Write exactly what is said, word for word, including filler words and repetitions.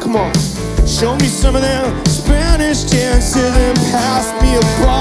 Come on. Show me some of them Spanish dances and pass me a bottle.